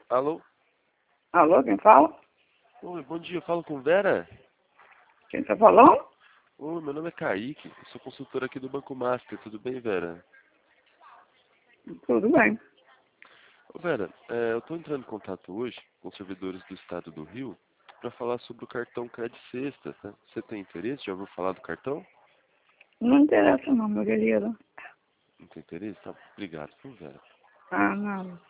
Alô? Alô, quem fala? Oi, bom dia, eu falo com Vera? Quem tá falando? Oi, meu nome é Kaique, eu sou consultor aqui do Banco Master, tudo bem, Vera? Tudo bem. Ô, Vera, eu estou entrando em contato hoje com os servidores do estado do Rio para falar sobre o cartão Cred Sexta, tá? Você tem interesse? Já ouviu falar do cartão? Não interessa não, meu querido. Não tem interesse? Tá, obrigado, viu, Vera? Ah, não.